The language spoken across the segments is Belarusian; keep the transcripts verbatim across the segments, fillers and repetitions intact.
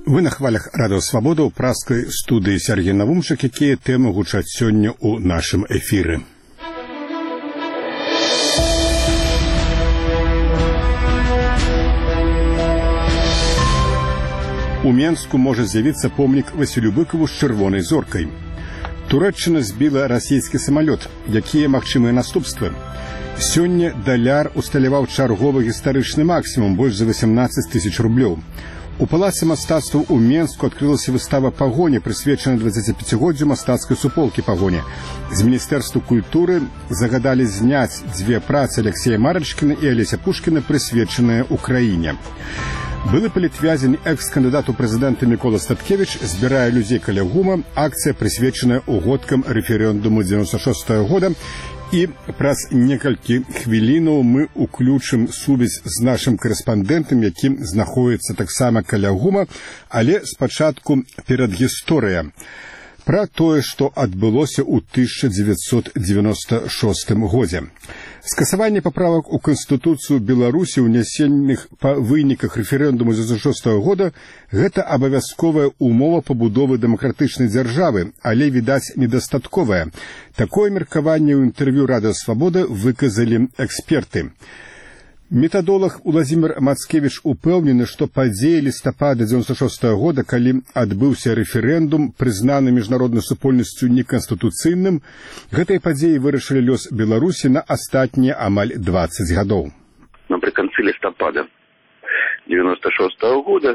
Вы на хвалях Радыё Свабода ў праскай студыі Сергей Навумчык, якія тэмы гучаць сёння ў нашым эфіры. У Менску можа з'явіцца помнік Васілю Быкаву з чырвонай зоркай. Турэччына збіла расійскі самалёт. Якія магчымыя наступствы? Сёння даляр усталяваў чарговы гістарычны максімум, больш за васямнаццаць тысяч рублёў. У палацы мастацтваў у Менску адкрылася выстава «Пагоня», прысвечаная дваццаціпяцігоддзю мастацкай суполкі «Пагоня». З Міністэрства культуры загадалі зняць дзве працы Алексея Марачкіна і Алеся Пушкіна, прысвечаныя ўкраіне. Былы палітвязень, экс-кандыдат у прэзідэнты Мікола Статкевіч збірае людзей каля ГУМа, акцыя прысвечаная угодкам рэферэндуму дзевяносто шостага года. І праз некалькі хвілінаў мы ўключым сувязь з нашым корэспандэнтам, які знаходіцца таксама каля ГУМа, але спачатку перадгісторыя пра тое, што адбылося ў тысяча дзевяцьсот дзевяноста шостым годзе. Скасаванне паправак у Канстытуцыю Беларусі, ўнясенных па выніках рэферэндуму дзевяносто шостага года, гэта абавязковая умова пабудовы дэмакратычнай дзяржавы, але, відаць, недастатковая. Такое меркаванне ў інтэрв'ю Радыё Свабода выказалі эксперты. Метадолог Уладзімір Мацкевіч упэўнены, што падзеі лістапада дзевяносто шостага года, калі адбыўся рэферэндум, прызнаны міжнароднай супольнасцю неканстытуцыйным, гэтыя падзеі вырашылі лёс Беларусі на астатнія амаль дваццаць гадоў. Напрыканцы лістапада дзевяносто шостага года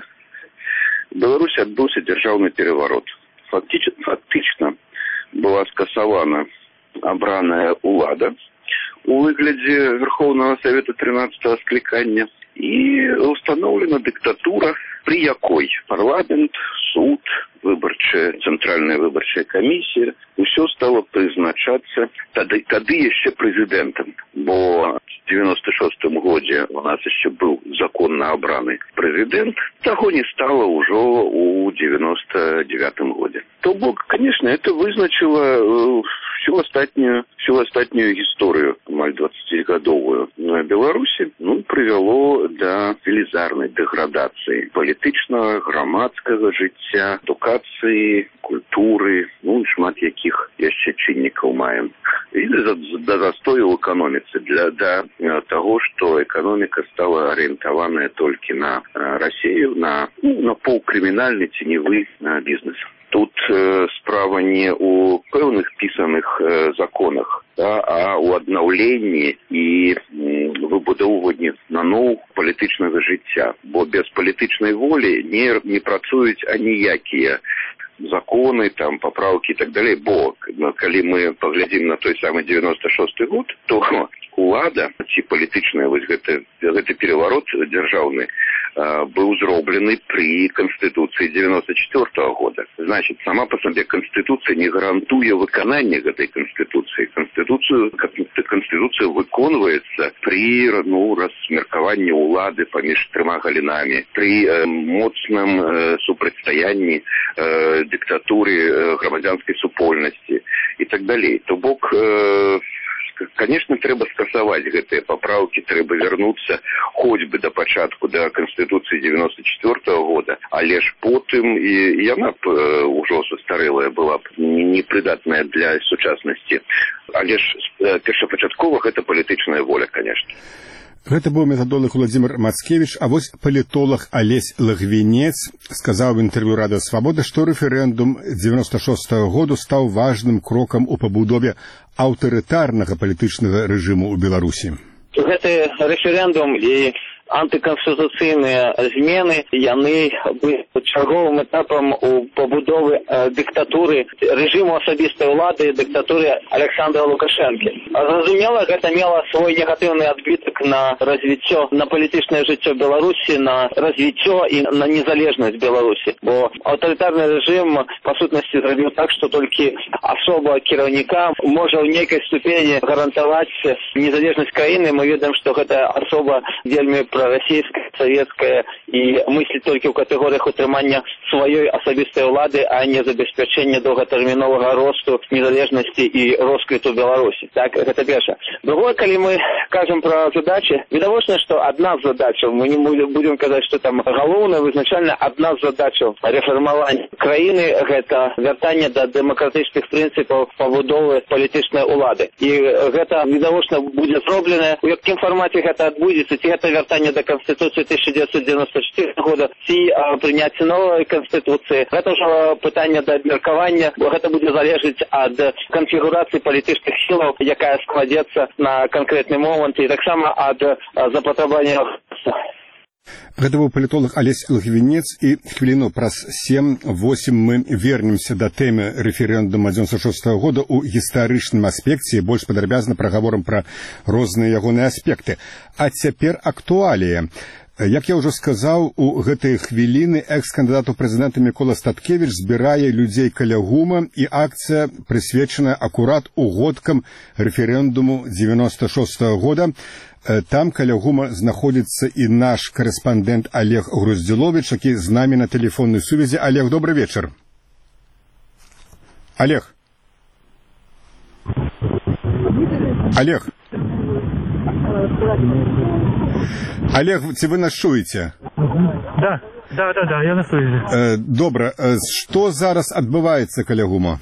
в Беларусі адбыўся дзяржаўны пераварот. Фактычна, фактычна была скасавана абраная ўлада у выглядзе Верховного Совета тринадцатого скликания и установлена диктатура, при якой парламент, суд, выборчая, центральная выборчая комиссия, все стало призначаться тады, тады еще президентом, бо в девяносто шостом году у нас еще был законно обранный президент, того не стало уже у девяносто девятом году. То бок, конечно, это вызначило всю остатнюю, всю остатнюю историю, амаль двадцатигадовую Беларуси, ну, привело до велізарной деградации політычнага, грамадскага жыцця, адукацыі, культуры, ну, і шмат якіх яшчэ чыннікаў маем. І да застою ў эканоміцы, для да того, что экономика стала ориентованная только на Россию, на, ну, на полукриминальный теневый бизнес. Тут э, справа не у пэўных пісаных э, законах, да, а у аднаўленні і э, выбудоўванні наноў палітычнага жыцця. Бо без палітычнай волі не, не працуюць аніякія законы, там, поправки и так далее. Бо, калі мы поглядим на той самый девяносто шосты год, то улада, ці палітычная, вось гэты, гэты переворот дзяржаўны, был зроблены при Конституции девяносто четвёртого года. Значит, сама по себе Конституция не гарантуе выканание этой Конституции. Конституцию, Конституция выконывается при, ну, размерковании улады помеж трьмя галинами, при э, моцном э, супрацьстаянии э, диктатуре э, громадянской супольности и так далее. То бок, э, конечно, трэба скасаваць гэтыя папраўкі, трэба вярнуцца хоць бы да пачатку, да Конституции девяносто четвёртого года, але ж потым і яна б э, ўжо састарэлая была б непрыдатная для сучаснасці. Але ж э, першапачаткова гэта палітычная воля, конечно. Гэта быў метадолог Уладзімір Мацкевіч, а вось палітолог Алесь Лагвінец сказаў в інтэрв'ю Радыё Свабода, што рэферэндум дзевяносто шостага году стаў важным крокам у пабудове аўтарытарнага палітычнага рэжыму ў Беларусі. Гэты рэферэндум і антыканстытуцыйныя змены, яны былі чарговым этапам у пабудовы э, дыктатуры, рэжыму асабістай улады, дыктатуры Александра Лукашэнкі. Зразумела, гэта мела свой негатыўны адбітак на развіццё, на палітычнае жыццё Беларусі, на развіццё і на незалежнасць Беларусі. Бо аўтарытарны рэжым, па сутнасці, зрабіў так, што толькі асоба кіраўніка можа ў нейкай ступені гарантаваць незалежнасць краіны. Мы ведаем, што гэта асоба вельмі прарасійская, савецкая і мысліць толькі ў катэгорыях утрымання сваёй асабістай улады, а не забеспячэння доўгатэрміновага росту, незалежнасці і росквіту Беларусі. Так, гэта першае. Другое, калі мы кажам пра задачы, відавочна, што адна з задачаў, мы не будем казаць, што там галоўная, вызначальна адна з задачаў рэфармавання краіны – гэта вяртанне да дэмакратычных прынцыпаў пабудовы палітычнай улады. І гэта відавочна будзе зроблена. У якім фармаце гэта адбудзецца, ці гэта вяртанне да Канстытуцыі тысяча девятьсот девяносто четвёртого года, ці прыняцце новай Канстытуцыі. Гэта ўжо пытанне да абмеркавання. Гэта будзе залежыць ад канфігурацыі палітычных сілаў, якая складзецца на канкрэтны момант, і таксама ад запатрабавання. Гэта быў палітолог Алесь Логвінец, і хвіліну праз сем-восем мы вернемся да тэмы рэферэндума дзевяносто шостого года ў гістарычным аспекце і больш падрабязна прагаворам пра розныя ягоныя аспекты. А цяпер актуалія. Як я ўжо сказаў, у гэтыя хвіліны экс-кандыдат у прэзідэнта Мікола Статкевіч збірае людзей каля гума, і акцыя прысвечана акурат угодкам рэферэндуму дзевяносто шостого года. Там каля гума знаходзіцца і наш корэспандэнт Олег Груздзіловіч, які з намі на тэлефоннай сувязі. Олег, добрый вечар. Олег. Олег. Олег, ці вы нас чуеце? Да, да, да, да, я на сувязі. Э, добра, э, што зараз адбываецца каля гума?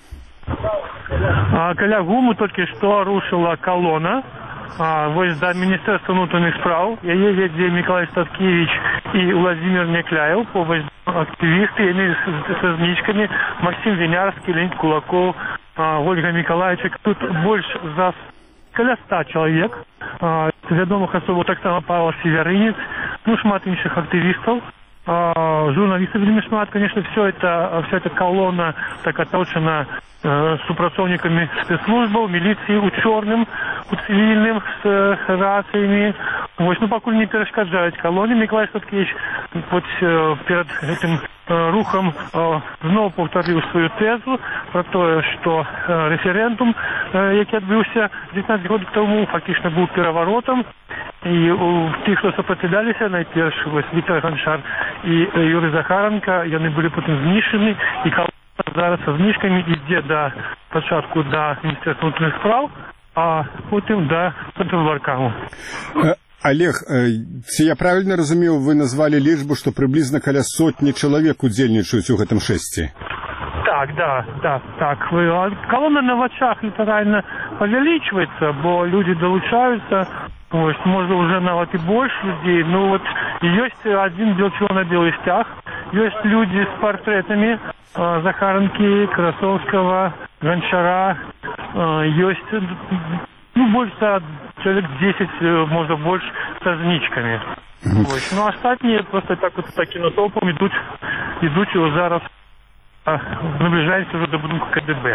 А, каля гуму толькі што рушыла калона. А, вось да Міністэрства ўнутраных спраў. Яе вядзе Мікалай Статкевіч і Владзімір Някляеў, побач актывісты, яны са знічкамі, Максім Вінярскі, Леонід Кулакоў, а, Ольга Мікалайчык. Тут больш за каля ста чалавек. А, вядомых асобаў таксама Павел Северынец, ну шмат іншых актывістаў. А, журналістаў вельмі шмат, конечно, все это, вся эта колонна так оточена э, супрацоўнікамі спецслужбаў, міліцыі у чорным, у цивільным, с э, рацыямі. Вось, ну, пакуль не перашкаджаюць колоне. Мікалай Статкевіч вот, э, перед этим э, рухом э, зноў паўтарыў сваю тэзу про тое, што э, рэферэндум, э, які адбыўся дзевятнаццаць гадоў таму, фактычна быў пераваротам. І у тых, хто супраціўляліся, найперш вось Віктор Ганчар і Юрый Захаранка, яны былі потым знішчаны, і колона зараз са знішкамі ідзе да пачатку да Міністэрства ўнутраных спраў, а потым да Цэнтрвыбаркаму. Олег, ці я правильно разумею, вы назвалі лічбу, што прыблізна каля сотні чалавек удзельнічаюць у гэтым шэсці? Так, да, да, так. Колонна на вачах літаральна павялічваецца, бо людзі далучаюцца. Ось, можа, уже нават і больш людзей. Ну, вот, ёсць адзін бело-чырвона-белы сцяг, ёсць людзі з партрэтамі э, Захаранкі, Красовскага, Гончара, э, ёсць, ну, больш за чалавек дзесяць, можа, больш са знічкамі. Ось, ну, астатнія просто так вот такім натоўпам ідуць, ідуць зараз, наближаемся уже до будинку ка дэ бэ.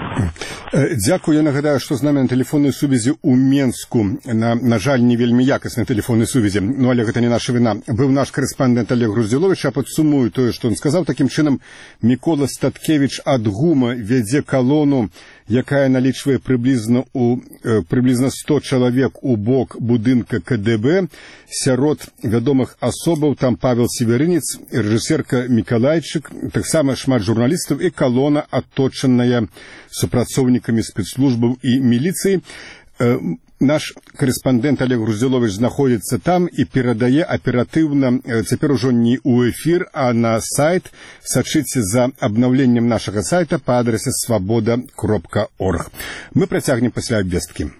Дзякую. Я нагадаю, што з намі на тэлефоннай сувязі ў Менску, на, на жаль, не вельмі якаснай тэлефоннай сувязі, ну, але гэта не наша віна, быў наш корэспандэнт Олег Груздзіловіч. А падсумую тое, што ён сказаў. Такім чынам, Мікола Статкевіч ад гума вядзе калону, якая налічвае прыблізна у э, прыблізна сто чалавек у бок будынка ка дэ бэ. Сярод вядомых асобаў там Павел Северынец, рэжысерка Мікалайчык, таксама шмат журналістаў і калона, аточаная супрацоўнікамі спецслужбаў і міліцыі. Э, наш корэспандэнт Олег Груздзіловіч знаходзіцца там і перадае аператыўна, э, цяпер ужо не ў эфір, а на сайт. Сачыце за абнаўленнем нашага сайта па адрасе свабода кропка орг. Мы працягнем пасля абвесткі.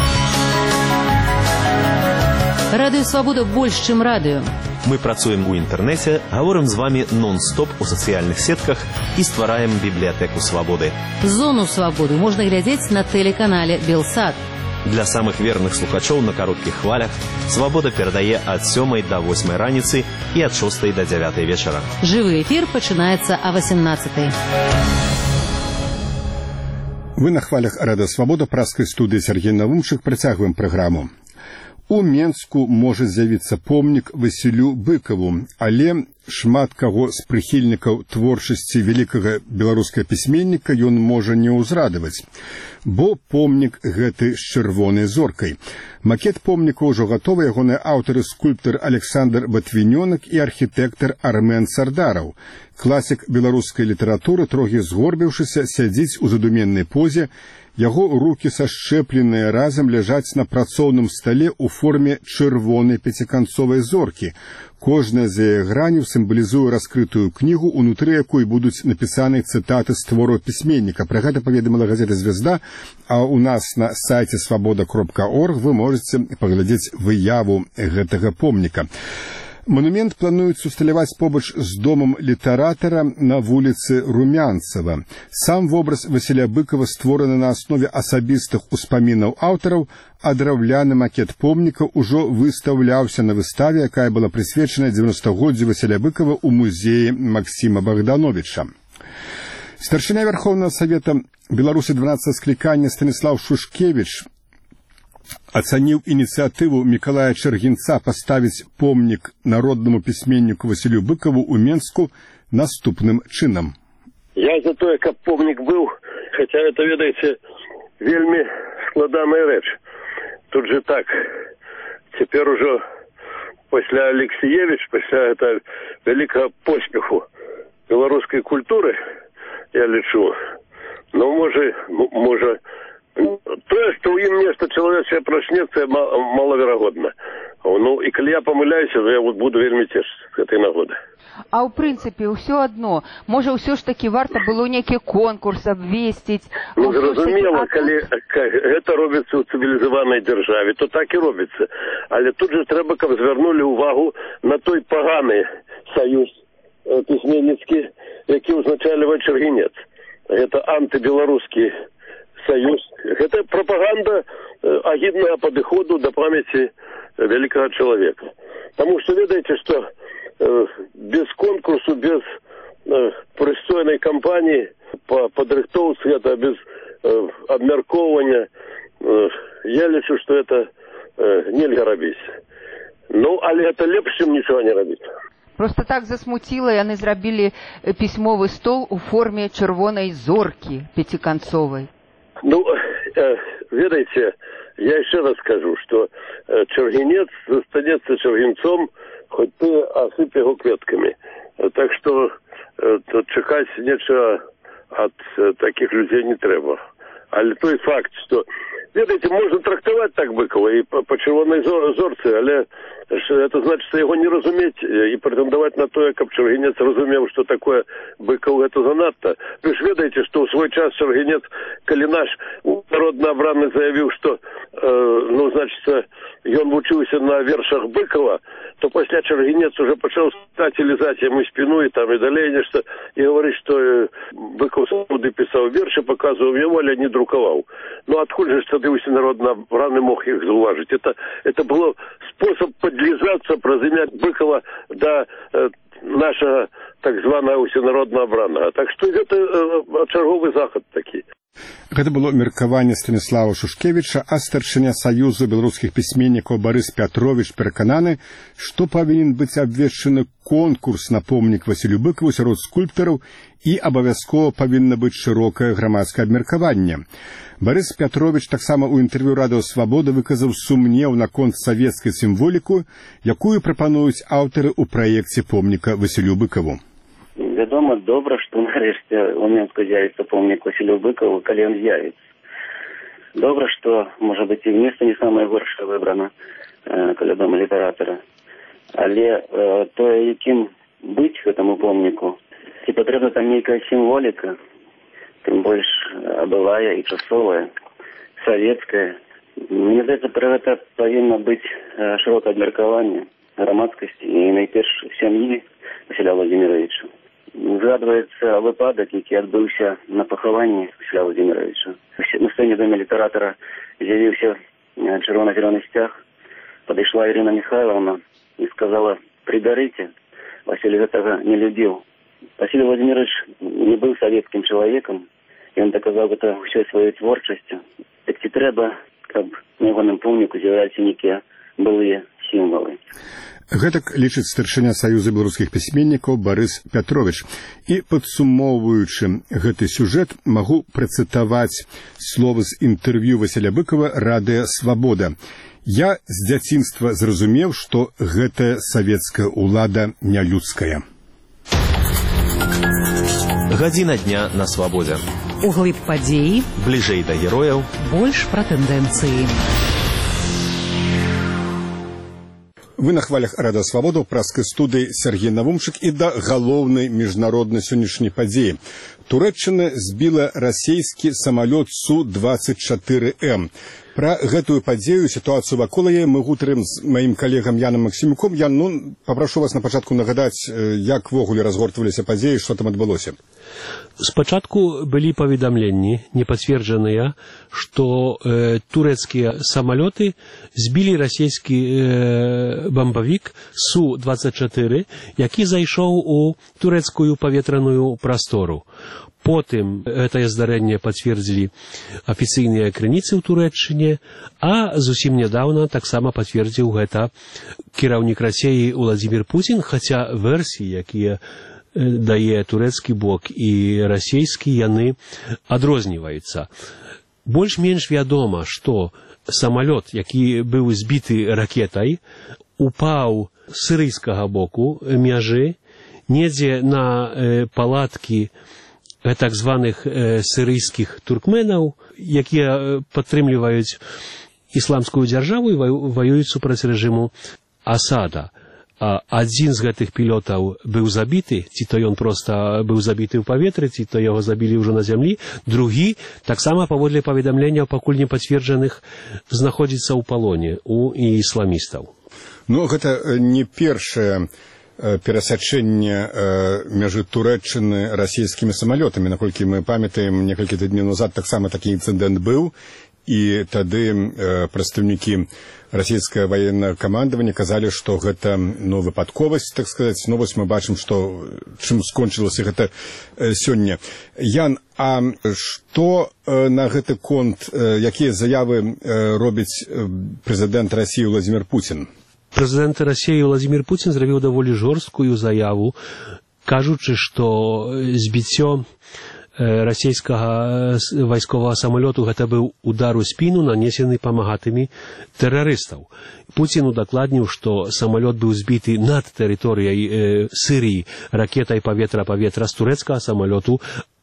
Радыё Свабода больш, чым радыё. Мы працуем у інтэрнэце, гаворым з вамі нон-стоп у сацыяльных сетках і ствараем бібліятэку свабоды. Зону свабоды можна глядзець на тэлеканале Белсат. Для самых верных слухачоў на кароткіх хвалях Свабода перадае ад сёмай да восьмай раніцы і ад шостай да дзявятай вечара. Жывы эфір пачынаецца а васемнаццатай. Вы на хвалях Радыё Свабода, праскай студыі Сергей Навумчык. Працягваем праграму. У Менску можа з'явіцца помнік Васілю Быкаву, але шмат каго з прыхільнікаў творчасці вялікага беларускага пісьменніка ён можа не ўзрадаваць, бо помнік гэты з чырвонай зоркай. Макет помніка ўжо гатовы, ягоныя аўтары скульптар Александр Батвінёнак і архітэктар Армен Сардараў. Класік беларускай літаратуры, трохі згорбіўшыся, сядзіць у задуменнай позе. Яго рукі сашчэпленыя разам ляжаць на працоўным стале ў форме чырвонай пяціканцовай зоркі. Кожная з яе граняў сімвалізуе раскрытую кнігу, унутры якой будуць напісаны цытаты з твораў пісьменніка. Пра гэта паведаміла газета «Звезда», а ў нас на сайце свабода кропка орг вы можаце паглядзець выяву гэтага помніка. Монумент плануецца усталяваць побач з домам літаратара на вуліцы Румянцева. Сам вобраз Васіля Быкава створаны на аснове асабістых успамінаў аўтараў, а драўляны макет помніка ўжо выстаўляўся на выставе, якая была прысвечана дзевяностагоддзю Васіля Быкава ў музеі Максіма Богдановича. Старшыня Верховнага Савета Беларусі дванаццатага склікання Станіслав Шушкевіч ацаніў ініцыятыву Мікалая Чэргінца паставіць помнік народнаму пісьменніку Васілю Быкаву ў Менску наступным чынам. Я за тое, каб помнік быў, хаця это, ведаеце, вельмі складаная рэч. Тут же так, цяпер ужо пасля Алексіевіч, пасля гэта вялікага поспеху беларускай культуры, я лічу, ну, можа, можа, тое, што ў ім нешта чалавечае прачнецца, малаверагодна. Ну, і калі я памыляюся, то я вот буду вельмі цешыцца з гэтай нагоды. А ў прынцыпе, ўсё адно, можа, ўсё ж такі варта было нейкі конкурс абвесціць. Ну, зразумела, калі гэта робіцца ў цывілізаванай дзяржаве, то так і робіцца. Але тут же трэба, каб звярнулі ўвагу на той паганы саюз пісьменніцкі, які ўзначальвае Чэргінец. Гэта антыбеларускі саюз. Гэта прапаганда агіднага падыходу да памяці вялікага чалавека. Таму што ведаеце, што э, без конкурсу, без э, прыстойнай кампаніі па падрыхтоўцы, гэта без э, абмяркоўвання, э, я лічу, што гэта э, нельга рабіць. Ну, але гэта лепш, чым нічога не рабіць. Просто так засмуціла, яны зрабілі пісьмовы стол у форме чырвонай зоркі пяціканцовай. Ну, э, ведаеце, я еще раз скажу, что э, Чэргінец застанется Чэргінцом, хоть ты осыпь его кветками. Так что э, чекать нечего от э, таких людей не треба. Але той факт, что, ведаете, можно трактовать так Быкова и по, по чырвонай зорцы, але это значит, что его не разуметь и претендовать на то, как Чэргінец разумел, что такое Быков, это занадто. Вы же ведаете, что в свой час Чэргінец, коли наш народный обранный заявил, что, э, ну, значит, он учился на вершах Быкова, то после Чэргінец уже пошел стать и лизать ему спину и там и далее нечто, и говорит, что э, Быков суды писал верши, показывал ему, але не друковал. Ну, откуда же тогда народный обранный мог их зауважить? Это, это было способ подлизаться, прозымять Быкова до э, нашего так званого усенародного обранного. Так что это э, черговый заход таки. Гэта было меркаванне Станіслава Шушкевіча, а старшыня Саюзу беларускіх пісьменнікаў Барыс Пятровіч перакананы, што павінен быць абвешчаны конкурс на помнік Васілю Быкаву сярод скульптараў і абавязкова павінна быць шырокае грамадскае абмеркаванне. Барыс Пятровіч таксама ў інтэрв'ю радыё «Свабода» выказаў сумнеў наконт савецкай сімволіку, якую прапануюць аўтары ў праекце помніка Васілю Быкаву. Вядома, добра, што нарэшце у Менску з'явіцца помнік Васілю Быкаву, калі ён з'явіцца. Добра, што, можа быць, і месца не самае горшае выбрана э, каля дома літаратара. Але э, тое, якім быць гэтаму помніку, ці патрэбна там нейкая сімволіка, тым больш былая і часовая, савецкая. Мне здаецца, пра гэта павінна быць э, шырокае абмеркаванне грамадскасці і найперш сям'і Васіля Владимировича. Згадваецца выпадак, які адбыўся на пахаванні Васіля Владимировича. На сцэне дома літаратара з'явіўся чырвона-зялёны сцяг. Падышла Ірына Михайловна і сказала: «Прибярыце». Васіль гэтага не любіў. Васіль Владимирович не быў савецкім чалавекам, і ён даказаў гэта ўсёй сваёй творчасцю. Так ці трэба, каб на ягоным помніку з'яўляліся нейкія былыя сімвалы. Гэтак лічыць старшыня Саюза беларускіх пісьменнікаў Барыс Пятровіч. І падсумоўваючы гэты сюжэт, магу працытаваць словы з інтэрв'ю Васіля Быкова «Радыё Свабода». Я з дзяцінства зразумеў, што гэтая савецкая ўлада нялюдская. Гадзіна дня на Свабодзе. Углыб падзеі. Бліжэй да герояў. Больш пра тэндэнцыі. Вы на хвалях Радыё Свабода ў праскай студыі Сергей Навумчык і да галоўнай міжнароднай сённяшняй падзеі. Турэччына збіла расійскі самалёт Су двадцать чатыры М. Пра гэтую падзею, сітуацыю вакол яе мы гутарым з маім калегам Яном Максімюком. Ян, ну, папрашу вас на пачатку нагадаць, як ввогуле разгортваліся падзеі, што там адбылося. Спачатку былі паведамленні непацверджаныя, што э, турэцкія самалёты збілі расійскі э, бамбавік Су двадцать чатыры, які зайшоў у турэцкую паветраную прастору. Потым гэтае здарэнне пацвердзілі афіцыйныя крыніцы ў Турэччыне, а зусім нядаўна таксама пацвердзіў гэта кіраўнік Расіі Уладзімір Пуцін, хаця версіі, якія дае турэцкі бок і расійскі, яны адрозніваюцца. Больш-менш вядома, што самалёт, які быў збіты ракетай, упаў з сірыйскага боку мяжы, недзе на э, палаткі так званых э, сірыйскіх туркменаў, якія падтрымліваюць ісламскую дзяржаву і ваююць супраць рэжыму Асада. А адзін з гэтых пілотаў быў забіты, ці то ён проста быў забіты ў паветры, ці то яго забілі ўжо на зямлі. Другі, таксама паводле паведамленняў, пакуль не пацверджаных, знаходзіцца ў палоне у ісламістаў. Ну, гэта не першае перасячэнне мяжы Турэччыны расійскімі самалётамі. Наколькі мы памятаем, некалькі тыдняў назад таксама такі інцыдэнт быў, і тады прадстаўнікі расійскае ваеннае камандаванне казалі, што гэта, ну, выпадковасць, так сказаць. Ну, вось мы бачым, што чым скончылася гэта сёння. Ян, а што на гэты конт, якія заявы робіць прэзідэнт Расіі Уладзімір Пуцін? Прэзідэнт Расіі Уладзімір Пуцін зрабіў даволі жорсткую заяву, кажучы, што збіццё расійскага вайсковага самалёту гэта быў удар у спіну, нанесены памагатымі тэрарыстаў. Пуцін удакладніў, што самалёт быў збіты над тэрыторыяй э, Сірыі ракетай паветра-паветра з турэцкага самалёту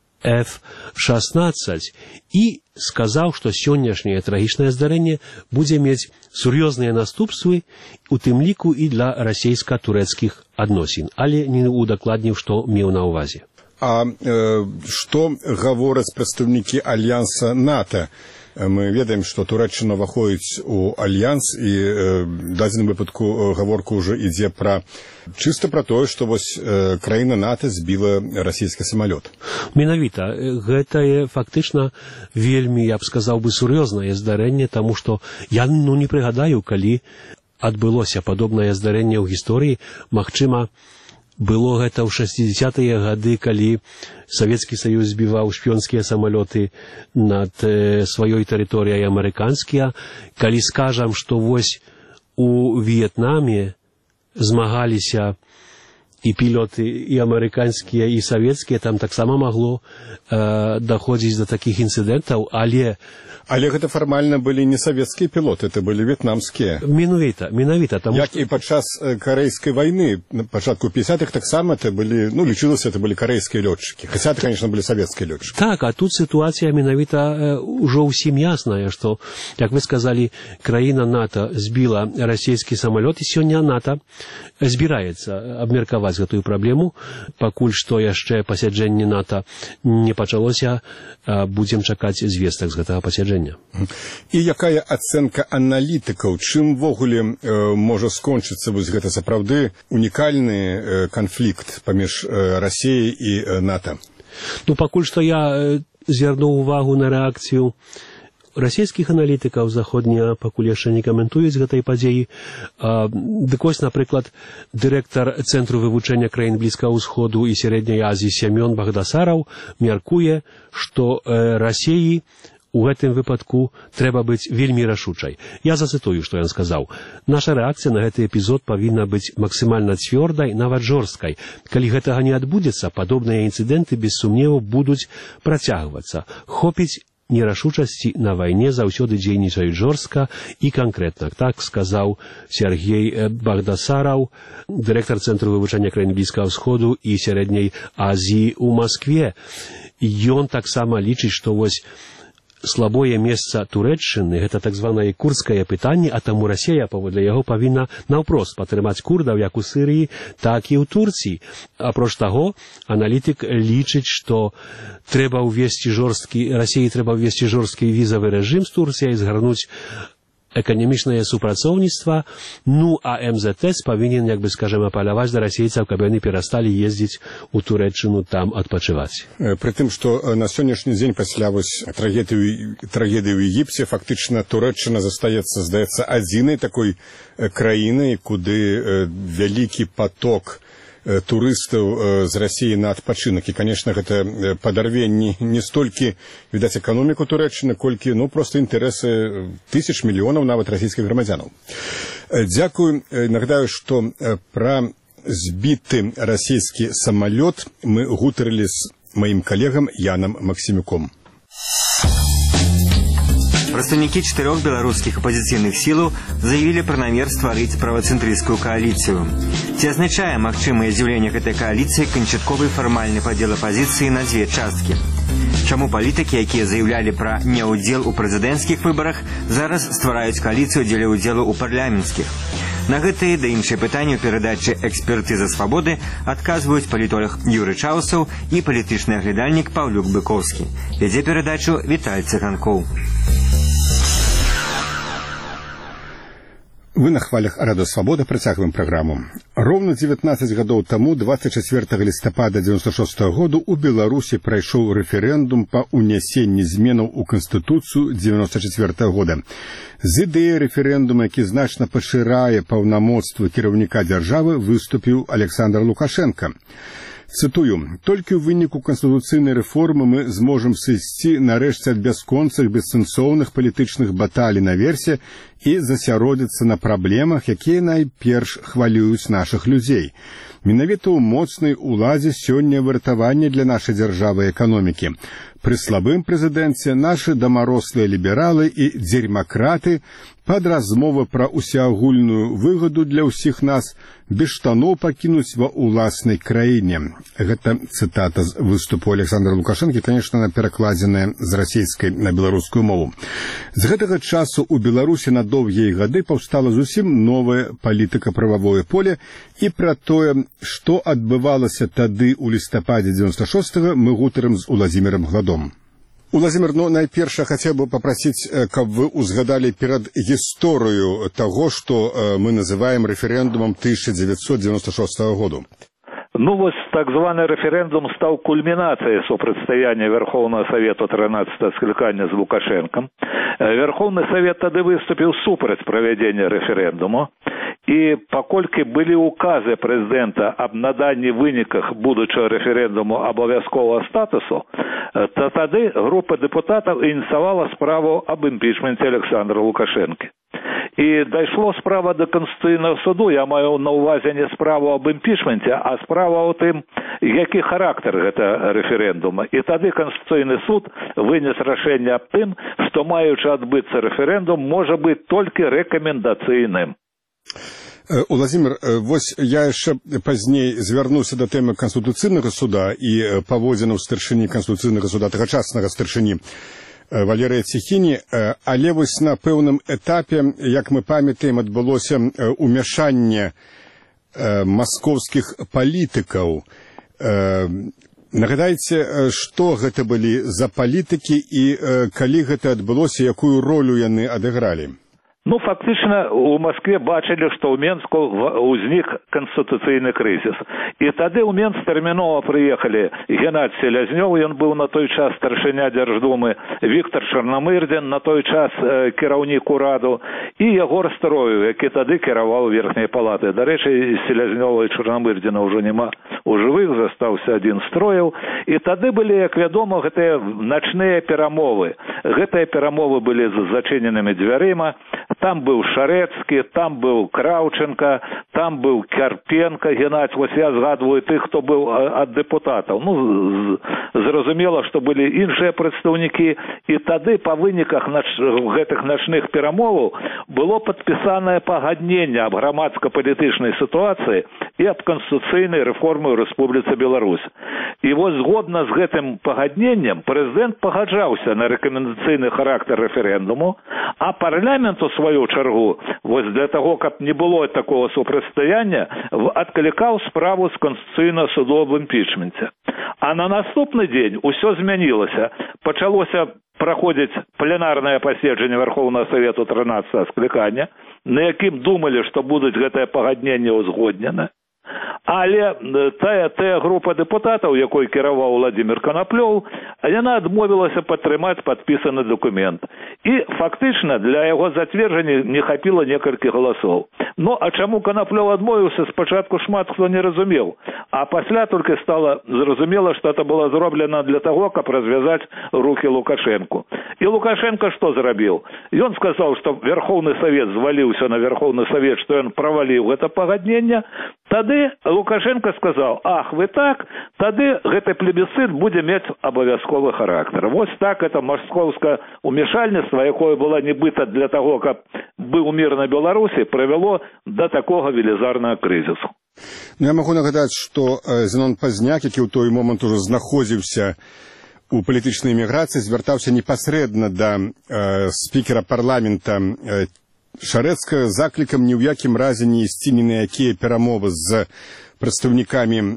эф шаснаццаць і сказаў, што сённяшняе трагічнае здарэнне будзе мець сур'ёзныя наступствы, у тым ліку і для расійска-турэцкіх адносін, але не удакладніў, што меў на ўвазе. А э, што гавораць прадстаўнікі альянса НАТО? Мы ведаем, што Турэччына ўваходзіць у альянс, і э, в дадзеным выпадку гаворка ўжо ідзе пра чыста пра тое, што вось э, краіна НАТО збіла расійскі самалёт. Менавіта, гэта фактычна вельмі, я б сказаў бы, сур'ёзнае здарэнне, таму што я, ну, не прыгадаю, калі адбылося падобнае здарэнне ў гісторыі. Магчыма, было гэта ў шэсцідзесятыя гады, калі Савецкі Саюз збіваў шпіёнскія самалёты над э, сваёй тэрыторыяй амерыканскія, калі скажам, што вось у В'етнаме змагаліся і пілоты і амерыканскія, і савецкія, там таксама магло э, даходзіць да такіх інцыдэнтаў, але Але гэта фармальна былі не савецкія пілоты, это былі в'етнамскія. Менавіта, менавіта. Таму як што... і падчас карэйскай вайны, на пачатку пятидесятых таксама это былі, ну, лічылася, это былі карэйскія лётчыкі. Хаця это, конечно, былі савецкія лётчыкі. Так, а тут сітуацыя менавіта ўжо ўсім ясная, што, як вы сказалі, краіна НАТО збіла расійскі самалёт, і сёння НАТО збіраецца абмеркаваць гэтую праблему. Пакуль што яшчэ пасяджэнне НАТО не пачалося, будзем чакаць звестак з гэтага пасяджэння. І якая ацэнка аналітыкаў, чым ввогуле э, можа скончыцца вось гэта сапраўды унікальны э, канфлікт паміж э, Расіяй і э, НАТО? Ну, пакуль што я э, звярнуў увагу на рэакцыю расійскіх аналітыкаў, заходнія пакуль яшчэ не каментуюць гэтай падзеі. Дык вось, напрыклад, дырэктар Цэнтру вывучэння краін Блізкага ўсходу і Сярэдняй Азіі Сямён Багдасараў мяркуе, што э, Расіі у гэтым выпадку трэба быць вельмі рашучай. Я зацытую, што ён сказаў. Наша рэакцыя на гэты эпізод павінна быць максімальна цвёрдай, нават жорсткай. Калі гэтага не адбудзецца, падобныя інцыдэнты без сумневу будуць працягвацца. Хопіць нерашучасці на вайне заўсёды дзейнічаюць жорстка і канкрэтна. Так сказаў Сергей Багдасараў, дырэктар Цэнтру вывучэння краін Блізкага ўсходу і сярэдняй Азіі ў Маскве. Ён таксама лічыць, што вось слабое месца Турэччыны – гэта так званае курдскае пытанне, а таму Расія, паводле яго, павінна наўпрост падтрымаць курдаў як у Сірыі, так і ў Турцыі. Апроч таго, аналітык лічыць, што трэба ўвесці жорсткі, Расіі трэба ўвесці жорсткі візавы рэжым з Турцыяй, згарнуць эканамічнае супрацоўніцтва, ну а эм зэ тэ павінен, як бы скажем, апаляваць да расейцаў, каб яны перасталі ездзіць у Турэччыну там адпачываць. Пры тым, што на сённяшні дзень пасля вось трагедыі трагедыі ў Егіпце фактычна Турэччына застаецца, здаецца, адзінай такой краінай, куды вялікі поток турыстаў з Расіі на адпачынак. І, конечно, гэта падарве не, не столькі, відаць, эканоміку Турэччыны, колькі, ну, проста інтарэсы тысяч мільёнаў нават расійскіх грамадзянаў. Дзякую. Нагадаю, што пра збіты расійскі самалёт мы гутарылі з маім калегам Янам Максімюком. Прадстаўнікі чатырох беларускіх апазіцыйных сілаў заявілі пра намер стварыць правацэнтрысцкую кааліцыю. Ці азначае магчымае з'яўленне гэтай кааліцыі канчатковы фармальны падзел апазіцыі на дзве часткі? Чаму палітыкі, якія заявлялі пра няўдзел у прэзідэнцкіх выбарах, зараз ствараюць кааліцыю дзеля ўдзелу ў парламенцкіх? На гэтыя да іншыя пытанні ў перадачы «Экспертыза свабоды» адказваюць палітолог Юры Чаўсаў і палітычны аглядальнік Паўлюк Быкоўскі. Вядзе перадачу Віталь Цыганкоў. Вы на хвалях Радыё Свабода, працягваем праграму. Роўна дзевятнаццаць гадоў таму, дваццаць чацвёртага лістапада дзевяносто шостага году, у Беларусі прайшоў рэферэндум па ўнясенні зменаў у Канстытуцыю дзевяносто чацвёртага года. З ідэяй рэферэндума, які значна пашырае паўнамоцтвы кіраўніка дзяржавы, выступіў Александр Лукашенко. Цытую, «Толькі ў выніку канстытуцыйнай рэформы мы зможам сысці нарэшце ад бясконцых бессэнсоўных палітычных баталій наверсе і засяродзіцца на праблемах, якія найперш хвалююць нашых людзей. Менавіта ў моцнай уладзе сёння выратаванне для нашай дзяржавы і эканомікі. Пры слабым прэзідэнце нашы дамарослыя лібералы і дзермакраты пад размовы пра усеагульную выгаду для ўсіх нас без штаноў пакінуць ва ўласнай краіне». Гэта цытата з выступу Александра Лукашэнкі, конечно, перакладзеная з расійскай на беларускую мову. З гэтага часу ў Беларусі на доўгія гады паўстала зусім новае палітыка-прававое поле, і пра тое, што адбывалася тады ў лістападзе дзевяносто шостага, мы гутарым з Уладзімірам Гладом. Уладзімір, ну, найперш хацеў бы папрасіць, каб вы узгадалі перад гісторыю таго, што мы называем рэферэндумам тысяча дзевятьсот девяносто шостага году. Ну, вось так званы рэферэндум стаў кульмінацыяй супрацьстаяння Верховнага Савету трынаццатага склікання з Лукашэнкам. Верховны Савет тады выступіў супраць правядзення рэферэндуму, і паколькі былі указы прэзідэнта аб наданні выніках будучага рэферэндуму абавязковага статусу, то тады група дэпутатаў ініцыявала справу аб імпічменце Александра Лукашэнкі. І дайшло справа до Конституційного суду, я маю на увазі не справу об імпічменті, а справа о тим, який характер гэта рэферэндума. І тады Конституційны суд вынес рашэнне аб тым, што маючы адбыцца рэферэндум можа быць толькі рэкамендацыйным. Уладзімір, вось я яшчэ пазней звярнуся да тэмы Канстытуцыйнага суда і паводзінаў старшыні Канстытуцыйнага суда, тагачаснага старшыні Валерыя Ціхіні, але вось на пэўным этапе, як мы памятаем, адбылося ўмяшанне маскоўскіх палітыкаў. Нагадайце, што гэта былі за палітыкі і калі гэта адбылося, якую ролю яны адыгралі? Ну, фактычна у Маскве бачылі, што ў Менску ўзнік канстытуцыйны крызіс. І тады ў Менск тэрмінова прыехалі Геннадзь Селязнёў, ён быў на той час старшыня Дзярждумы, Віктор Чарнамырдзін, на той час э, кіраўнік ураду, і Ягор Строеў, які тады кіраваў верхняй палаты. Дарэчы, Селязнёва і Чарнамырдзіна ўжо няма у жывых, застаўся адзін Строеў. І тады былі, як вядома, гэтыя начныя перамовы. Гэтыя перамовы былі з зачыненымі дзвярыма. Там быў Шарэцкі, там быў Краўченка, там быў Карпенка, Геннадзь, вось я згадваю тых, хто быў ад дэпутатаў. Ну, зразумела, што былі іншыя прадстаўнікі, і тады па выніках нач... гэтых начных перамоваў было падпісанае пагадненне аб грамадска-палітычнай сітуацыі і аб канстытуцыйнай рэформы ў Рэспубліцы Беларусь. І вось згодна з гэтым пагадненнем прэзідэнт пагаджаўся на рэкамендацыйны характар рэферэндуму, а парламент у сваю чаргу, вось для таго, каб не было такого супрацьстаяння, адклікаў справу з Конституцыйнага суду аб імпічменце. А на наступны дзень усё змянілася. Пачалося праходзіць пленарнае паседжанне Верховнага Савету трынаццатага склікання, на якім думалі, што будуць гэтае пагадненне ўзгоднены. Але тая, тая група дэпутатаў, якой кіраваў Владзімір Канаплёў, яна адмовілася падтрымаць падпісаны дакумент. І фактычна для яго зацверджання не хапіла некалькі галасоў. Ну, а чаму Канаплёў адмовіўся, спачатку шмат хто не разумеў. А пасля толькі стала зразумела, што это было зроблена для таго, каб развязаць рукі Лукашэнку. І Лукашенко што зрабіў? Ён сказаў, што Верховны Савет зваліўся на Верховны Савет, што ён праваліў гэта пагадненне. Тады Лукашенко сказаў: ах, вы так, тады гэты плебісцыт будзе мець абавязковы характар. Вось так это маскоўскае ўмешальніцтва, якое было нібыта для таго, каб быў мір на Беларусі, прывяло да такога велізарнага крызісу. Ну, я магу нагадаць, што Зенон Пазняк, які ў той момант ужо знаходзіўся у палітычнай эміграцыі, звяртаўся непасрэдна да э, спікера парламента э, Шарэцкага з заклікам ні ў якім разе не ісці ні на якія перамовы з прадстаўнікамі э,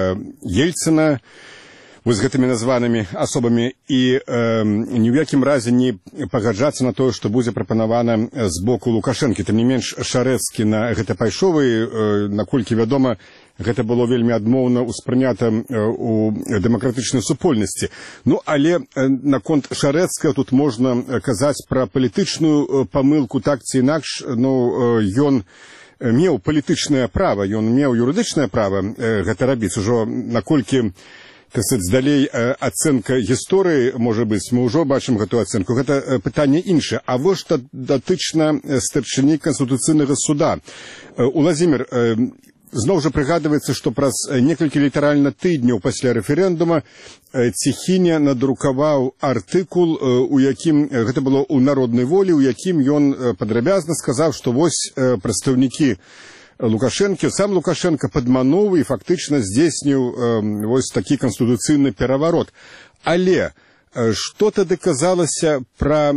Ельцына, вось гэтымі названымі асобамі, і э, ні ў якім разе не пагаджацца на тое, што будзе прапанавана з боку Лукашэнкі. Тым не менш, Шарэцкі на гэта пайшоў, і э, наколькі вядома, гэта было вельмі адмоўна ўспрынята у дэмакратычнай супольнасці. Ну, але наконт Шарэцкага тут можна казаць пра палітычную памылку, так ці інакш. Ну, ён меў палітычнае права, ён меў юрыдычнае права гэта рабіць. Ужо наколькі, так сказаць, далей ацэнка гісторыі, можа быць, мы ўжо бачым гэтую ацэнку. Гэта пытанне іншае. А вось што датычна старшыні Канстытуцыйнага суда. Уладзімір, зноў жа прыгадваецца, што праз некалькі літаральна тыдняў пасля рэферэндума Ціхіня надрукаваў артыкул, у якім, гэта было ў народнай волі, у якім ён падрабязна сказаў, што вось прадстаўнікі Лукашэнкі, сам Лукашенко падмануў і фактычна здзейсніў вось такі канстытуцыйны пераварот. Але што тады казалася пра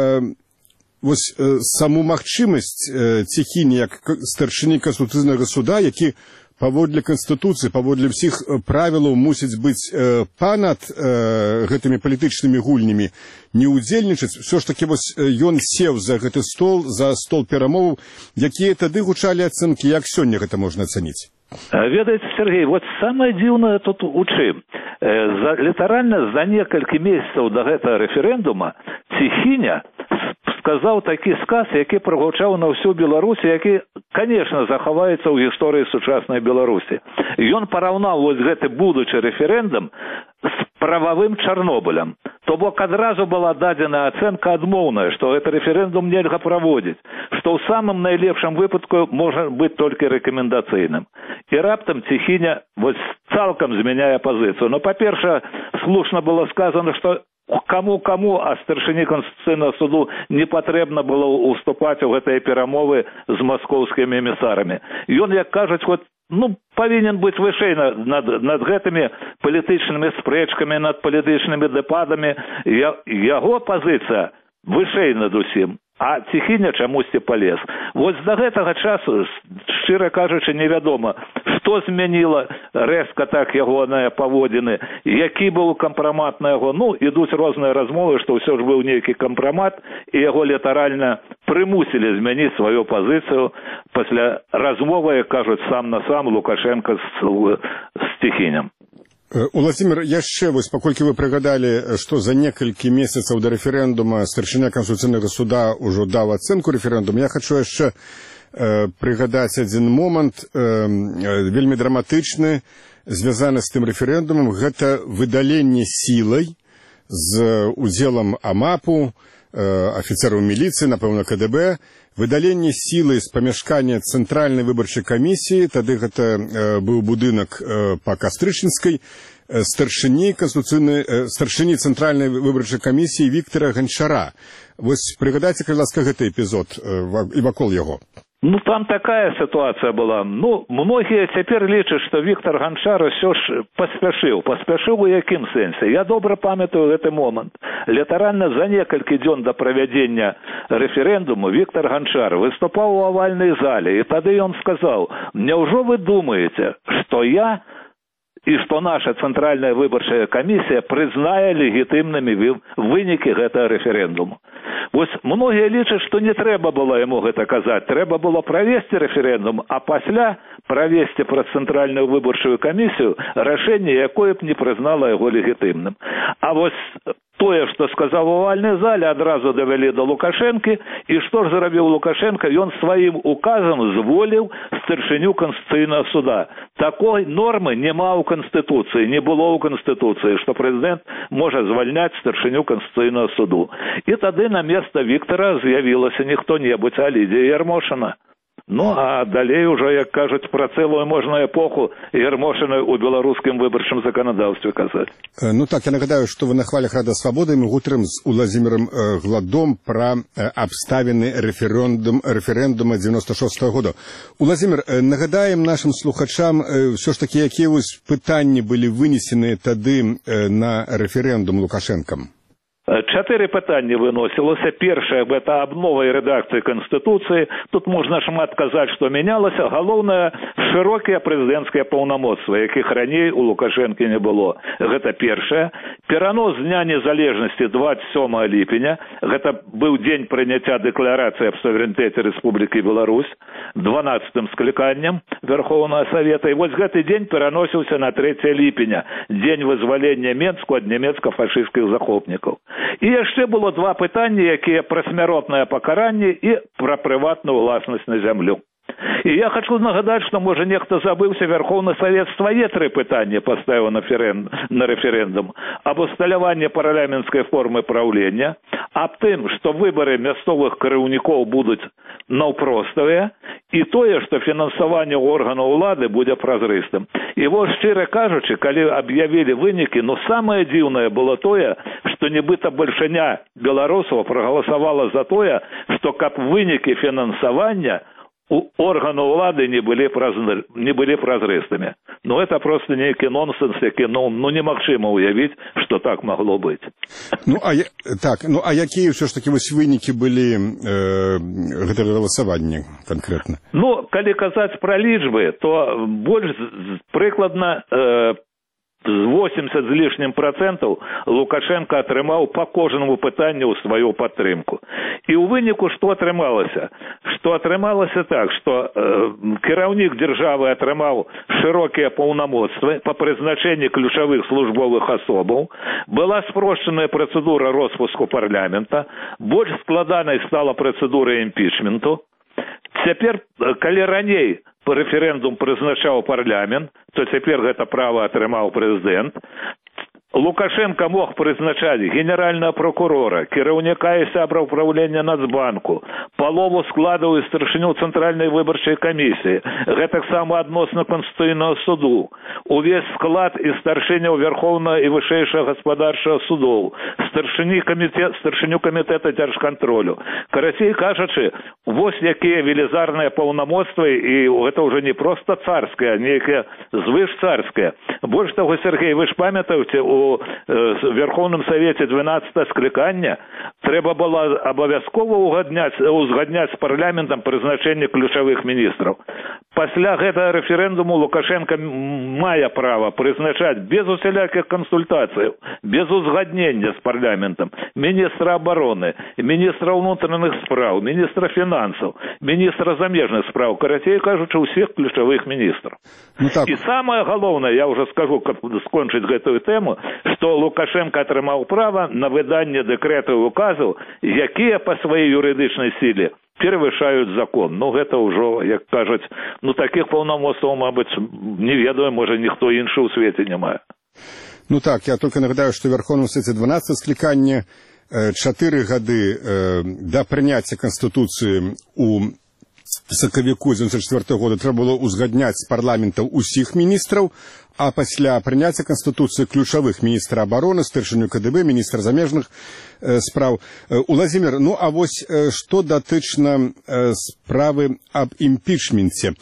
вось саму магчымасць Ціхіні як старшыні Канстытуцыйнага суда, які паводле Канстытуцыі, паводле ўсіх правілаў мусіць быць панад гэтымі палітычнымі гульнямі, не ўдзельнічаць. Все ж такі вось ён сеў за гэты стол, за стол перамоваў. Якія тады гучалі ацэнкі, як сёння гэта можна ацаніць? Ведаеце, Сергей, вот самае дзіўнае тут у чым. За, літаральна за некалькі месяцаў да гэтага рэферэндума Ціхіня сказаў такі сказ, які прагучаў на ўсю Беларусь, які, конечно, захаваецца ў гісторыі сучаснай Беларусі. Ён параўнаў вось гэты будучы рэферэндум з прававым Чарнобылем. То бок адразу была дадзена ацэнка адмоўная, што гэты рэферэндум нельга праводзіць, што ў самым найлепшым выпадку можа быць толькі рэкамендацыйным. І раптам Ціхіня вось цалкам змяняе пазіцыю. Ну, па-перша, слушна было сказано, што каму-каму, а старшыні Конституцыйнага суду не патрэбна было уступаць у гэтыя перамовы з маскоўскімі эмісарамі. Ён, як кажуць, вот, ну, павінен быць вышэй над, над, над гэтымі палітычнымі спрэчкамі, над палітычнымі дэпадамі. Я, яго пазіцыя вышэй над усім. А Ціхіня чамусьці палез. Вось да гэтага часу, шчыра кажучы, невядома, што змяніла рэзка так ягоныя паводзіны, які быў кампрамат на яго. Ну, ідуць розныя размовы, што ўсё ж быў нейкі кампрамат, і яго літаральна прымусілі змяніць сваю пазіцыю пасля размовы, як кажуць, сам на сам Лукашенко з Тихинем. Уладзімір, яшчэ вось паколькі вы прыгадалі, што за некалькі месяцаў да рэферэндума старшыня Конституцыйнага суда ўжо даў ацэнку рэферэндуму, я хачу яшчэ э, прыгадаць адзін момант э, вельмі драматычны, звязаны з тым рэферэндумам, гэта выдаленне сілай з удзелам АМАПу, э, афіцэраў міліцыі, напэўна, КДБ, выдаленне сілы з памяшкання Цэнтральнай выбарчай камісіі, тады гэта э, быў будынак э, па Кастрычніцкай, э, старшыні Конституцыйнай, э, старшыні Цэнтральнай выбарчай камісіі Віктара Ганчара. Вось прыгадайце, калі ласка, гэты эпізод э, і вакол яго. Ну, там такая ситуация была. Ну, многие теперь лічаць, что Виктор Гончар все ж поспешил. Поспешил у яким сенсе? Я добро памятаю этот момент. Літаральна за некалькі дзён до проведения референдума Виктор Гончар выступал у овальной зале, и тогда он сказал: «Неужо вы думаете, что я и что наша Центральная выборчая комиссия признае легитимными выники этого референдума?» Вось многие лічаць, что не трэба было ему это казать. Трэба было провести референдум, а пасля провести про Центральную выборчую комиссию решение, якое б не признало его легитимным. А вот тое, что сказал в овальной зале, одразу довели до Лукашенко, и что ж зрабіў Лукашенко? Он своим указом зволил старшиню Конституционного суда. Такой нормы нема у Конституции, не было у Конституции, что президент может звольнять старшиню Конституционного суду. И тогда на место Виктора з'явилася не кто-нибудь, а Лидия Ярмошина. Ну, а далее уже, як кажуть, про целую можна эпоху Ярмошина у белорусском выборчем законодавстве казать. Ну так, я нагадаю, что вы на хвалях Рада Свободы мы гутарым з Уладзімірам Гладом про абставіны референдум, референдума девяносто шестого года. Уладзімір, нагадаем нашим слухачам все ж таки, якія вось пытанні былі вынесены тады на референдум Лукашенком? Чатыры пытанні выносілася. Першае, гэта абновай рэдакцыі Канстытуцыі. Тут можна шмат казаць, што менялася. Галоўнае, шырокія прэзідэнцкія паўнамоцтвы, якіх раней у Лукашэнкі не было. Гэта першае. Перанос Дня незалежнасці двадцать сёмага ліпеня. Гэта быў дзень прыняцця дэкларацыі аб суверэнітэце Рэспублікі Беларусь дванаццатым скліканнем Верховнага Савета. І вось гэты дзень пераносіўся на трэцяе ліпеня. Дзень вызвалення Менску ад нямецка-фашысцкіх захопнікаў. І яшчэ было два пытанні, якія пра смяротнае пакаранне і пра прыватную ўласнасць на зямлю. І я хочу нагадаць, што, можа, нехта забыўся, Верховны Савет свае тры пытанні паставіў на, на рэферэндум. Аб усталяванні парламенцкай формы праўлення, аб тым, што выбары мясцовых кіраўнікоў будуць наўпроставыя, і тое, што фінансаванне органаў улады будзе празрыстым. І вось, шчыра кажучы, калі аб'явілі вынікі, ну, самае дзіўнае было тое, што нібыта бальшыня беларусаў прагаласавала за тое, што каб вынікі фінансавання у органу улады не были, прозр... не были прозрыстыми. Но это просто некий нонсенс, який, ну, ну немагчыма уявіць, что так могло быть. Ну, а, я... так, ну, а якія все ж таки вось вынікі былі э, гэтага галасавання конкретно? Ну, калі казаць про лічбы, то больш прыкладна э, восемьдесят з лішнім процентаў Лукашенко атрымаў по кожнаму пытанню сваю падтрымку. І ў выніку што атрымалася? Што атрымалася так, што э, кіраўнік дзяржавы атрымаў шырокія паўнамоцтвы па прызначэнні ключавых службовых асобаў, была спрошчаная працэдура роспуску парламента, больш складанай стала працэдура імпічменту. Цяпер, калі раней рэферэндум прызначаў парламент, то цяпер гэта права атрымаў прэзідэнт. Лукашенко мог прызначаць генерального прокурора, кіраўніка і сябра ўправлення Нацбанку, палову складу і старшыню Цэнтральнай выбарчай камісіі, гэтаксама адносна Конституцыйнага суду, увесь склад і старшыняў Верховнага і вышэйшага гаспадарчага судоў, старшыню камітэта, старшыню камітэта дзяржкантролю. Карацей кажучы, вось якія велізарныя паўнамоцтвы, і гэта ўжо не проста царскае, а нейкае звышцарскае. Больш таго, Сергей, вы ж памятаеце, у у Верховном Совете двенадцатого скликания треба было обовязково узгадняць, узгадняць с парламентом призначение ключевых министров. Пасля гэтага рэферэндуму Лукашенко мае права прызначаць без усялякіх кансультацый, без узгаднення з парламентам міністра обороны, міністра ўнутраных спраў, міністра фінансаў, міністра замежных спраў, карацей кажучы, ўсіх ключавых міністраў. Ну, так. І самае галоўнае, я ўжо скажу, каб скончыць гэтую тэму, што Лукашенко атрымаў права на выданне дэкрэтаў і указаў, якія па сваёй юрыдычнай сіле перавышаюць закон. Ну, гэта ўжо, як кажуць, ну, такіх паўнамоцтваў, мабыць, не ведаю, можа, ніхто іншы ў свеце не мае. Ну так, я только нагадаю, што Верховным Саце дванадццатае скліканне, чатыры гады да прыняцця Канстытуцыі у сакавіку дзевяносто четвёртого года трэба было узгадняць парламентаў усіх міністраў, а пасля прыняцця Канстытуцыі ключавых міністра абароны, старшыню КДБ, міністра замежных справ. Уладзімір, ну а вось што датычна справы аб імпічменце.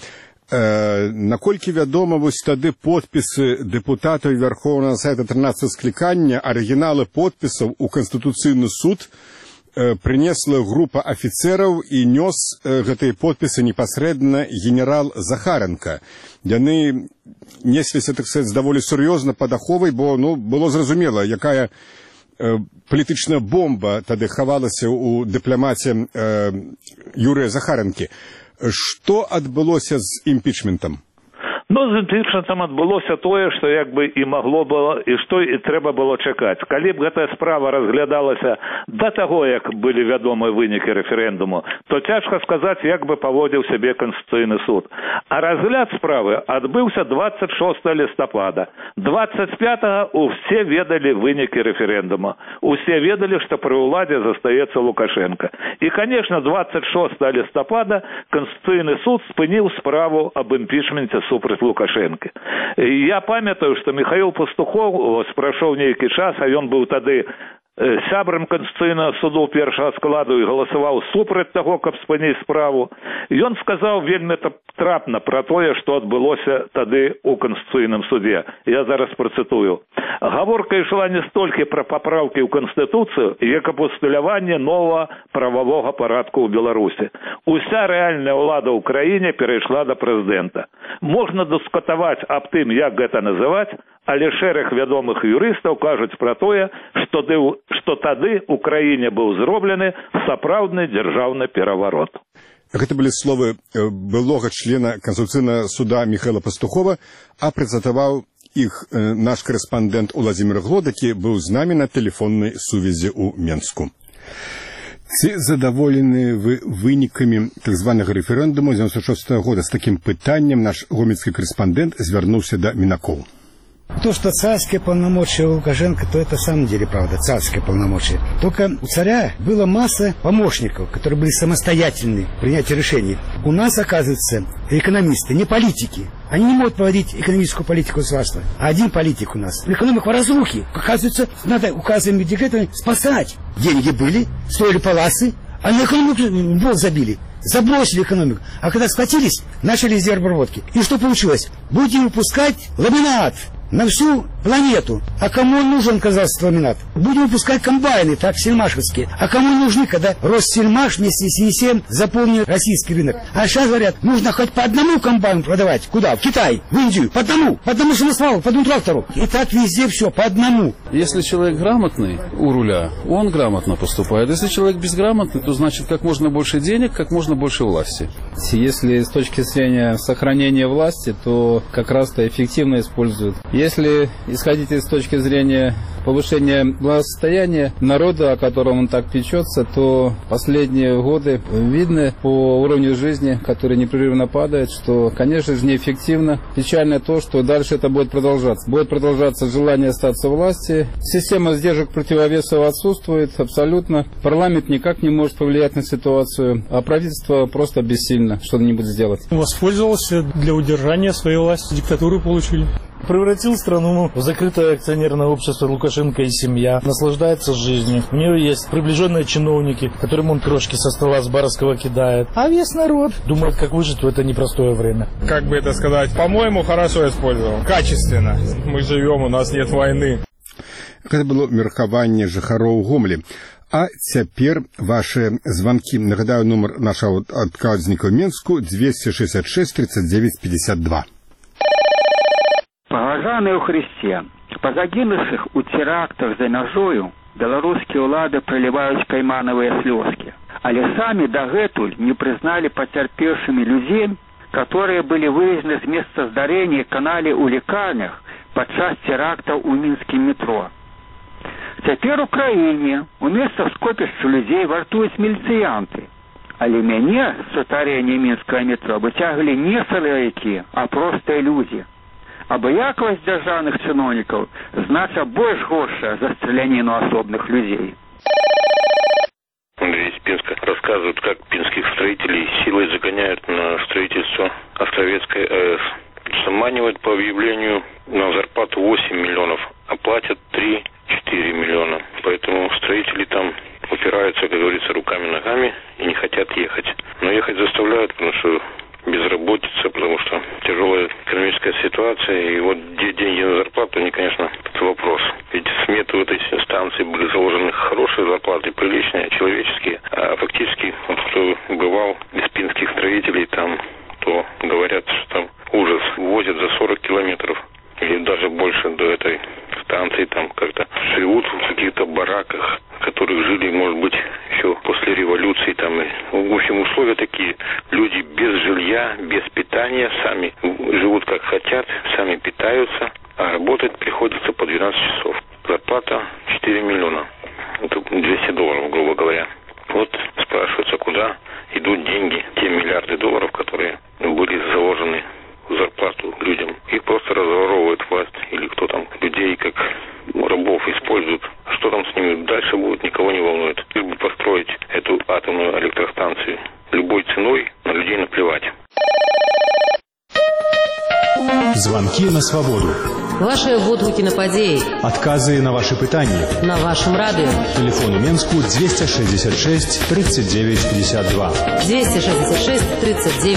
Наколькі вядома, вось тады подпісы дэпутатаў Верховнага Савета трынадццатага склікання, арыгіналы подпісаў у Канстытуцыйны суд прынесла група афіцэраў і нёс гэтыя подпісы непасрэдна генерал Захаренко. Яны несліся, так сказаць, даволі сур'ёзна пад аховай, бо ну, было зразумела, якая э, палітычная бомба тады хавалася ў дыпламаце э, Юрыя Захаренкі. Што адбылося з імпічментам? Ну, з імпічментам адбылося тое, што як бы і магло было, і што і трэба было чакаць. Калі б гэтая справа разглядалася да таго, як былі вядомыя вынікі рэферэндуму, то цяжка сказаць, як бы паводзіў сябе Канстытуцыйны суд. А разгляд справы адбыўся двадцать шостого лістапада. двадцать пятого усе ведалі вынікі рэферэндума. Усе ведалі, што пры ўладзе застаецца Лукашенко. І, конечно, двадцать шостого лістапада Канстытуцыйны суд спыніў справу аб імпічменце супраць Лукашенко. Я памятаю, што Михаил Пастухов прайшоў нейкі час, а ён быў тады сябрам Канстытуцыйнага суду першага складу і галасаваў супраць таго, каб спыніць справу. Ён сказаў вельмі трапна пра тое, што адбылося тады ў Канстытуцыйным суде. Я зараз працытую. Гаворка ішла не столькі пра папраўкі ў Канстытуцыю, як аб усталяванні новага прававога парадку ў Беларусі. Уся рэальная ўлада ў краіне перайшла да прэзідэнта. Можна дыскутаваць аб тым, як гэта называць, але шэраг вядомых юрыстаў кажуць пра тое, што, ды, што тады ў краіне быў зроблены сапраўдны дзяржаўны пераварот. Гэта былі словы былога члена Канстытуцыйнага суда Михаила Пастухова, а прэзентаваў іх наш корэспандэнт Уладзімір Глод, які быў з намі на тэлефоннай сувязі ў Менску. Ці задаволены вы вынікамі так званага рэферэндуму дзевяносто шостого года? З такім пытаннем наш гомельскі корэспандэнт звярнуўся да Мінакоў. То, что царские полномочия у Лукашенко, то это в самом деле правда, царские полномочия. Только у царя была масса помощников, которые были самостоятельны в принятии решений. У нас, оказывается, экономисты, не политики. Они не могут проводить экономическую политику государства. А один политик у нас. Экономика в разрухе. Оказывается, надо указами и декретами спасать. Деньги были, строили паласы, а на экономику бол забили. Забросили экономику. А когда схватились, начали из обработки. И что получилось? Будем выпускать ламинат на всю планету. А кому он нужен, оказался ламинат? Будем выпускать комбайны, так, сельмашевские. А кому нужны, когда Россельмаш вместе с ЕСМ заполнил российский рынок? А сейчас говорят, нужно хоть по одному комбайну продавать. Куда? В Китай, в Индию. По одному. По одному самосвалу, по одному трактору. И так везде все, по одному. Если человек грамотный у руля, он грамотно поступает. Если человек безграмотный, то значит как можно больше денег, как можно больше власти. Если с точки зрения сохранения власти, то как раз-то эффективно используют. Если исходить из точки зрения повышения благосостояния народа, о котором он так печется, то последние годы видно по уровню жизни, который непрерывно падает, что, конечно же, неэффективно. Печально то, что дальше это будет продолжаться. Будет продолжаться желание остаться в власти. Система сдержек противовесов отсутствует абсолютно. Парламент никак не может повлиять на ситуацию, а правительство просто бессильно что-нибудь сделать. Воспользовался для удержания своей власти, диктатуру получили. Превратил страну в закрытое акционерное общество Лукашенко и семья. Наслаждается жизнью. У него есть приближенные чиновники, которым он крошки со стола с барского кидает. А весь народ думает, как выжить в это непростое время. Как бы это сказать? По-моему, хорошо использовал. Качественно. Мы живем, у нас нет войны. Гэта было меркаванне жыхароў Гомелі. А цяпер ваши звонки. Нагадаю, номер нашего отказника в Минску двести шестьдесят шесть тридцать девять пятьдесят два. Паважаныя ў Христе, па загінувшых у терактах за мяжою беларускія ўлады проліваюць кайманавыя слёзкі, але самі дагэтуль не прызналі пацярпеўшымі людзей, которые были вывезены з месца здарэння і каналі ў лекарнях падчас терактаў у мінскім метро. Цяпер у краіне у месцах скопішча людзей вартуюць міліцыянты, але мяне з сутарэння мінскага метро выцягвалі не сылавікі, а простыя людзі. Абыякавасць дзяржаўных чыноўнікаў значна больш горшая за страляніну асобных людей. Андрей из Пинска рассказывают, как пинских строителей силой загоняют на строительство Островецкой АЭС. Заманивают по объявлению на зарплату восемь миллионов, а платят три-четыре миллиона. Поэтому строители там упираются, как говорится, руками-ногами и не хотят ехать. Но ехать заставляют, потому что безработица, потому что тяжелая экономическая ситуация, и вот где деньги на зарплату, они, конечно, это вопрос. Ведь сметы в этой станции были заложены хорошие зарплаты, приличные, человеческие, а фактически, вот кто бывал из пинских строителей там, то говорят, что там ужас, возят за сорок километров или даже больше до этой станции, там как-то живут в каких-то бараках, в которых жили, может быть, еще после революции, там, и, в общем, условия такие, люди без жилья, без питания, сами живут как хотят, сами питаются, а работать приходится по двенадцать часов. Зарплата четыре миллиона, это двести долларов, грубо говоря. Вот спрашивается, куда идут деньги, те миллиарды долларов, которые были заложены в зарплату людям. Их просто разворовывает власть или кто там, людей как рабов используют. Что там с ними дальше будет, никого не волнует. Лишь бы построить эту атомную электростанцию. Любой ценой на людей наплевать. Звонки на свободу. Ваши водгуки на подеи. Отказы на ваши пытания. На вашем радио. Телефон у Минску двести шестьдесят шесть тридцать девять пятьдесят два. двести шестьдесят шесть тридцать девять